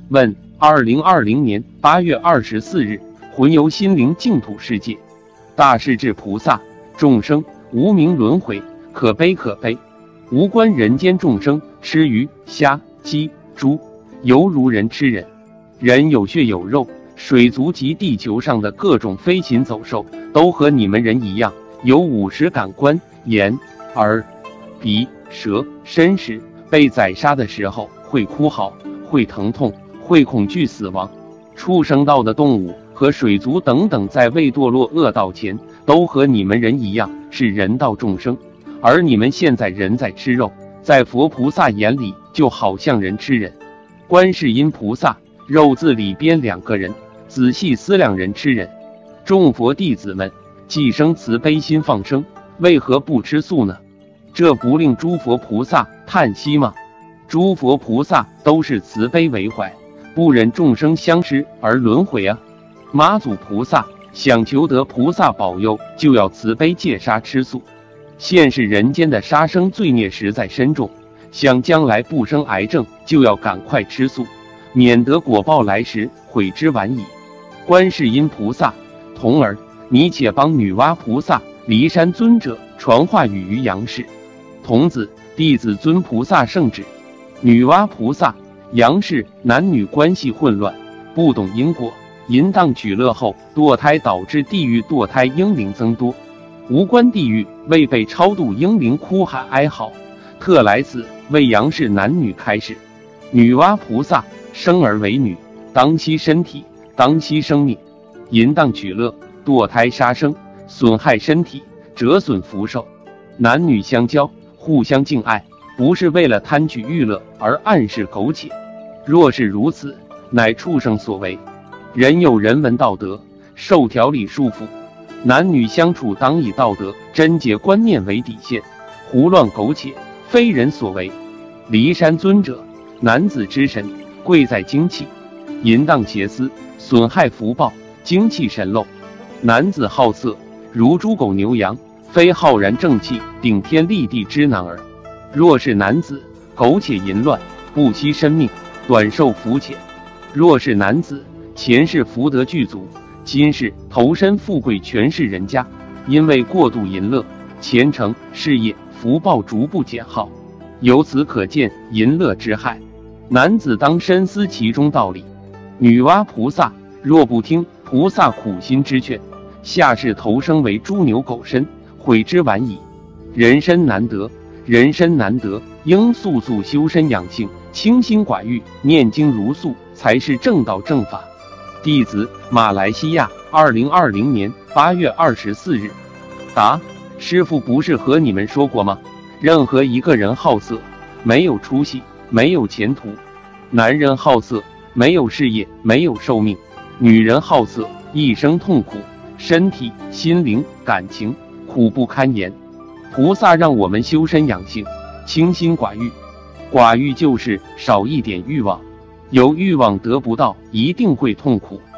问：2020年8月24日，魂游心灵净土世界，大势至菩萨，众生无明轮回，可悲可悲。无关人间众生吃鱼、虾、鸡、猪，犹如人吃人。人有血有肉，水族及地球上的各种飞禽走兽，都和你们人一样，有50感官，眼、耳、鼻、舌、身时，被宰杀的时候会哭嚎，会疼痛，会恐惧死亡。畜生道的动物和水族等等，在未堕落恶道前，都和你们人一样是人道众生。而你们现在人在吃肉，在佛菩萨眼里就好像人吃人。观世音菩萨，肉字里边2个人，仔细思量人吃人。众佛弟子们，既生慈悲心放生，为何不吃素呢？这不令诸佛菩萨叹息吗？诸佛菩萨都是慈悲为怀，不忍众生相失而轮回啊。妈祖菩萨想求得菩萨保佑，就要慈悲戒杀吃素。现世人间的杀生罪孽实在深重，想将来不生癌症，就要赶快吃素，免得果报来时悔之晚矣。观世音菩萨，童儿，你且帮女娲菩萨、骊山尊者传话语于杨氏。童子，弟子遵菩萨圣旨。女娲菩萨、杨氏男女关系混乱，不懂因果，淫荡取乐后堕胎，导致地狱堕胎婴灵增多。无关地狱未被超度婴灵哭喊哀嚎，特来此为杨氏男女开示。女娲菩萨生而为女，当惜身体，当惜生命。淫荡取乐，堕胎杀生，损害身体，折损福寿。男女相交，互相敬爱，不是为了贪取欲乐而暗示苟且。若是如此，乃畜生所为。人有人文道德，受条理束缚。男女相处当以道德贞洁观念为底线，胡乱苟且非人所为。骊山尊者，男子之神，贵在精气，淫荡邪思，损害福报，精气神漏。男子好色，如猪狗牛羊，非浩然正气顶天立地之男儿。若是男子苟且淫乱，不惜生命，短寿福浅。若是男子前世福德具足，今世投身富贵权势人家，因为过度淫乐，前程事业福报逐步减耗。由此可见淫乐之害，男子当深思其中道理。女娲菩萨若不听菩萨苦心之劝，下世投生为猪牛狗身，悔之晚矣。人身难得，人身难得，应速速修身养性，清心寡欲，念经如素，才是正道正法。弟子马来西亚2020年8月24日。答：师父不是和你们说过吗？任何一个人好色，没有出息，没有前途。男人好色，没有事业，没有寿命；女人好色，一生痛苦，身体、心灵、感情苦不堪言。菩萨让我们修身养性，清心寡欲。寡欲就是少一点欲望，有欲望得不到，一定会痛苦。